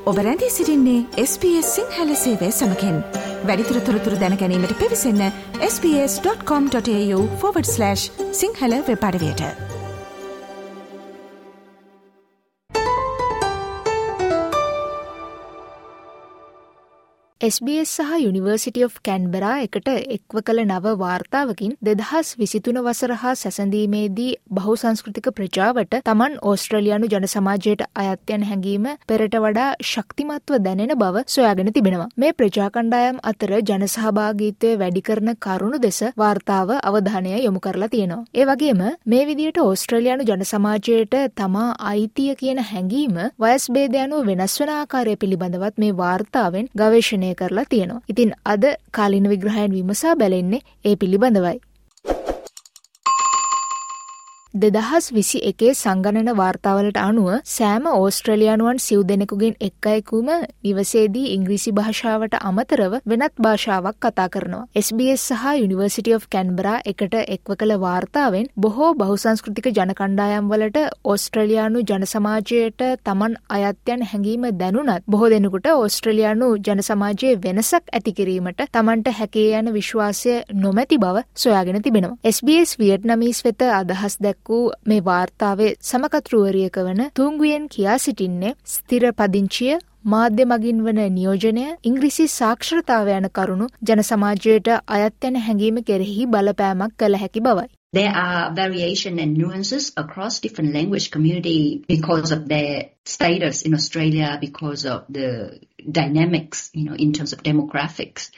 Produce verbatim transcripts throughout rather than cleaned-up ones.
ඔබ රැඳී සිටින්නේ එස් බී එස් සිංහල සේවය සමගින්. වැඩිදුර තොරතුරු දැන ගැනීමට පිවිසන්න S B S dot com dot AU forward slash Sinhala web අඩවියට. එස් බී එස් සහ යුනිවර්සිටි ඔෆ් කැන්බරා එකට එක්ව කළ නව වාර්තාවකින් දෙදහස් විසිතුන වසර හා සැසඳීමේදී බහුසංස්කෘතික ප්‍රජාවට තමන් ඕස්ට්‍රේලියානු ජන සමාජයට අයත් යන හැඟීම පෙරට වඩා ශක්තිමත්ව දැනෙන බව සොයාගෙන තිබෙනවා. මේ ප්‍රජා කණ්ඩායම් අතර ජන සහභාගීත්වය වැඩි කරන කරුණු දෙස වාර්තාව අවධානය යොමු කරලා තියෙනවා. ඒ වගේම මේ විදියට ඕස්ට්‍රේලියානු ජන සමාජයට තමා අයිතිය කියන හැඟීම වයස් භේදය අනුව වෙනස් වන ආකාරය පිළිබඳවත් මේ වාර්තාවෙන් ගවේෂණය කරලා තියෙනවා. ඉතින් අද කාලින විග්‍රහයන් විමසා බැලෙන්නේ ඒ පිළිබඳවයි. දෙදහස් විසි එකේ සංගණන වාර්තාවලට අනුව සෑම ඕස්ට්‍රේලියානුවන් සිව් දෙනෙකුගෙන් එක් අයෙකුම නිවසේදී ඉංග්‍රීසි භාෂාවට අමතරව වෙනත් භාෂාවක් කතා කරනවා. එස් බී එස් සහ යුනිවර්සිටි ඔෆ් කැන්බරා එකට එක්ව කළ වාර්තාවෙන් බොහෝ බහුසංස්කෘතික ජන කණ්ඩායම් වලට ඕස්ට්‍රේලියානු ජන සමාජයට තමන් අයත් යන හැඟීම දැනුණත් බොහෝ දෙනෙකුට ඕස්ට්‍රේලියානු ජන සමාජයේ වෙනසක් ඇති කිරීමට තමන්ට හැකේ යන විශ්වාසය නොමැති බව සොයාගෙන තිබෙනවා. එස් බී එස් වියට්නාමීස් වෙත අදහස් දැක් මේ වාර්තාවේ සමකතෘවරියක වන තුංගුවෙන් කියා සිටින්නේ ස්ථිර පදිංචිය මාධ්‍ය මගින් වන නියෝජනය ඉංග්‍රීසි සාක්ෂරතාව යන කරුණු ජන සමාජයට අයත් යන හැඟීම කෙරෙහි බලපෑමක් කළ හැකි බවයි. There are variation and nuances across different language community because of their status in Australia, because of the dynamics, you know, in terms of demographics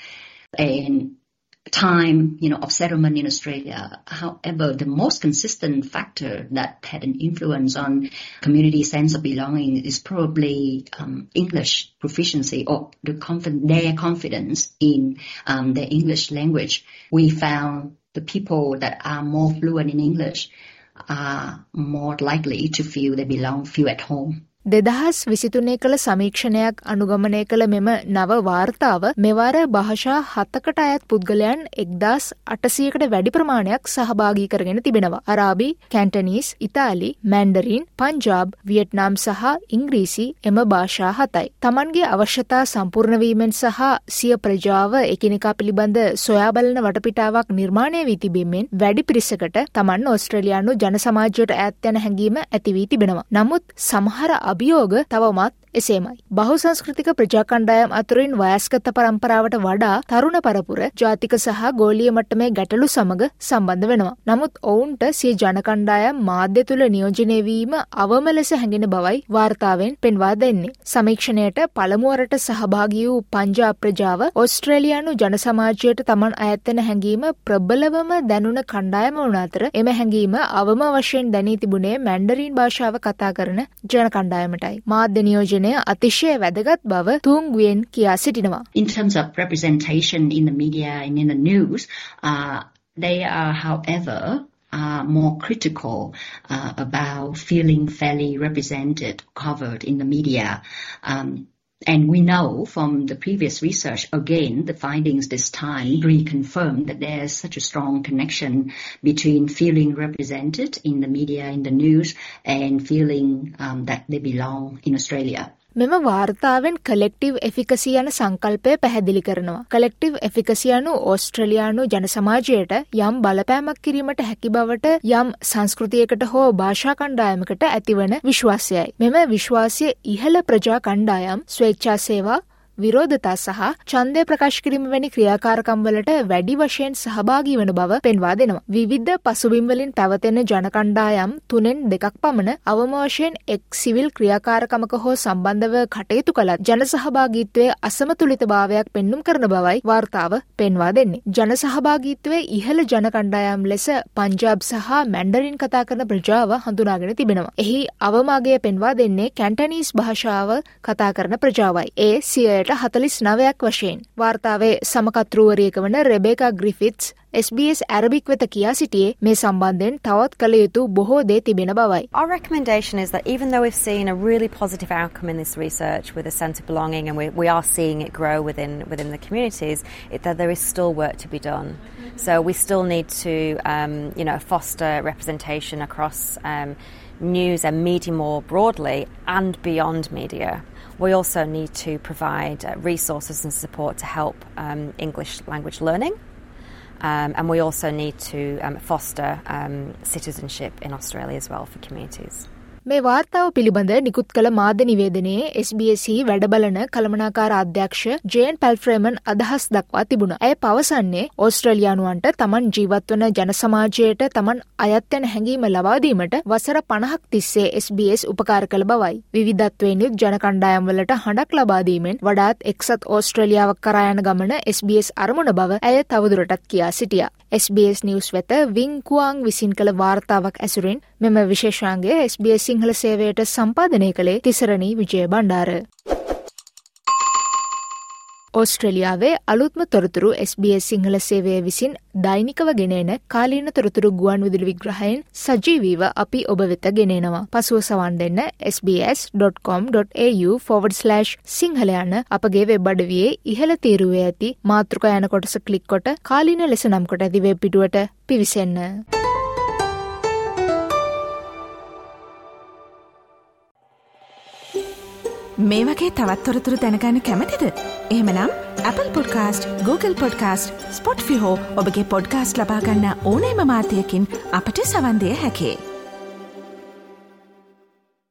and time, you know, of settlement in Australia. However, the most consistent factor that had an influence on community sense of belonging is probably um, English proficiency or the conf- their confidence in um, their English language. We found the people that are more fluent in English are more likely to feel they belong, feel at home. දෙදහස් විසිතුනේ කළ සමීක්ෂණයක් අනුගමනය කළ මෙම නව වාර්තාව මෙවර භාෂා හතකට අයත් පුද්ගලයන් එක්දාස් අටසියකට වැඩි ප්‍රමාණයක් සහභාගී කරගෙන තිබෙනවා. අරාබි, කැන්ටනීස්, ඉතාලි, මැන්ඩරින්, පංජාබ්, වියට්නාම් සහ ඉංග්‍රීසි එම භාෂා හතයි. තමන්ගේ අවශ්‍යතා සම්පූර්ණ වීමෙන් සහ සිය ප්‍රජාව එකිනෙකා පිළිබඳ සොයා බලන වටපිටාවක් නිර්මාණය වී තිබීමෙන් වැඩි පිරිසකට තමන් ඕස්ට්‍රේලියානු ජන සමාජයට ඈත් යන හැඟීම ඇති වී තිබෙනවා. නමුත් සමහර අභියෝග තවමත් එසේමයි. බහුසංස්කෘතික ප්‍රජා කණ්ඩායම් අතුරින් වයස්ගත පරම්පරාවට වඩා තරුණ පරපුර ජාතික සහ ගෝලීය මට්ටමේ ගැටලු සමග සම්බන්ධ වෙනවා. නමුත් ඔවුන්ට සිය ජන කණ්ඩායම් මාධ්‍ය තුල නියෝජනය වීම අවම ලෙස හැඟෙන බවයි වාර්තාවෙන් පෙන්වා දෙන්නේ. සමීක්ෂණයට පළමුවරට සහභාගී වූ පංජාබ් ප්‍රජාව ඕස්ට්‍රේලියානු ජන සමාජයට තමන් අයත් වෙන හැඟීම ප්‍රබලවම දැනුණ කණ්ඩායම වුණ අතර එම හැඟීම අවම වශයෙන් දැනී තිබුණේ මැන්ඩරින් භාෂාව කතා කරන ජන කණ්ඩායමටයි. මාධ්‍ය නියෝජනය අතිශය වැදගත් බව තුංගුවෙන් කියා සිටිනවා. In terms of representation in the media and in the news, uh, they are, however, uh, more critical uh, about feeling fairly represented, covered in the media. Um, And we know from the previous research, again, the findings this time reconfirm that there's such a strong connection between feeling represented in the media, in the news, and feeling um, that they belong in Australia. මෙම වාර්තාවෙන් කලෙක්ටිව් එෆිකසි යන සංකල්පය පැහැදිලි කරනවා. කලෙක්ටිව් එෆිකසි යනු ඕස්ට්‍රේලියානු ජන සමාජයට යම් බලපෑමක් කිරීමට හැකි බවට යම් සංස්කෘතියකට හෝ භාෂා කණ්ඩායමකට ඇතිවන විශ්වාසයයි. මෙම විශ්වාසය ඉහළ ප්‍රජා කණ්ඩායම්, ස්වේච්ඡා සේවා, විරෝධතා සහ ඡන්දය ප්‍රකාශ කිරීම වැනි ක්‍රියාකාරකම් වලට වැඩි වශයෙන් සහභාගී වන බව පෙන්වා දෙනවා. විවිධ පසුබිම් වලින් පැවතෙන ජන කණ්ඩායම් තුනෙන් දෙකක් පමණ අවම වශයෙන් එක් සිවිල් ක්‍රියාකාරකමක හෝ සම්බන්ධව කටයුතු කළත් ජන සහභාගීත්වයේ අසමතුලිතභාවයක් පෙන්눔 කරන බවයි වාර්තාව පෙන්වා දෙන්නේ. ජන සහභාගීත්වයේ ඉහළ ජන කණ්ඩායම් ලෙස පංජාබ් සහ මැන්ඩරින් කතා කරන ප්‍රජාව හඳුනාගෙන තිබෙනවා. එහි අවමගය පෙන්වා දෙන්නේ කැන්ටනීස් භාෂාව කතා කරන ප්‍රජාවයි. ඒ සියයට හතලිස් නවයක් වශයෙන්. වාර්තාවේ සමකතෘවරියක වන Rebecca Griffiths S B S Arabic වෙත කියා සිටියේ මේ සම්බන්ධයෙන් තවත් කළ යුතු බොහෝ දේ තිබෙන බවයි. Our recommendation is that even though we've seen a really positive outcome in this research with a sense of belonging and we, we are seeing it grow within within the communities, it, that there is still work to be done. So we still need to, um, you know, foster representation across um, news and media more broadly and beyond media. We also need to provide uh, resources and support to help um, English language learning. Um, and we also need to um, foster um, citizenship in Australia as well for communities. මේ වාර්තාව පිළිබඳ නිකුත් කළ මාධ්‍ය නිවේදනයේ S B S හි වැඩබලන කළමනාකාර අධ්‍යක්ෂ Jane පැල්ෆ්‍රේමන් අදහස් දක්වා තිබුණා. ඇය පවසන්නේ ඕස්ට්‍රේලියානුවන්ට තමන් ජීවත් වන ජන සමාජයට තමන් අයත් වෙන හැඟීම ලබා දීමට වසර පනහක් තිස්සේ එස් බී එස් උපකාර කළ බවයි. විවිධත්වයෙන් යුත් ජන කණ්ඩායම් වලට හඬක් ලබා දීමෙන් වඩාත් එක්සත් ඕස්ට්‍රේලියාවක් කරා යන ගමන එස් බී එස් අරමුණ බව ඇය තවදුරටත් කියා සිටියා. එස් බී එස් නිවුස් වෙත වින් කුවාන් විසින් කළ වාර්තාවක් ඇසුරින් මෙම විශේෂාංගය එස් බී එස් සිංහල සේවයට සම්පාදනය කළේ තිසරණී විජය බණ්ඩාර. ඕස්ට්‍රේලියාවේ අලුත්ම තොරතුරු එස් බී එස් සිංහල සේවය විසින් දෛනිකව ගෙනෙන කාලීන තොරතුරු ගුවන් විදුලි විග්‍රහයෙන් සජීවීව අපි ඔබ වෙත ගෙනෙනවා. පසුව සවන් දෙන්න S B S dot com dot A U forward slash Sinhala යන අපගේ වෙබ් අඩවියේ ඉහළ තීරුවේ ඇති මාතෘකා යන කොටස ක්ලික් කොට කාලීන ලෙස නම් කොට ඇති වෙබ් පිටුවට පිවිසෙන්න. මේ වගේ තවත් තොරතුරු දැනගන්න කැමතිද? එහෙමනම් Apple Podcast, Google Podcast, Spotify හෝ ඔබගේ පොඩ්කාස්ට් ලබා ගන්න ඕනෑම මාධ්‍යයකින් අපට සවන් දෙන්න හැකියි.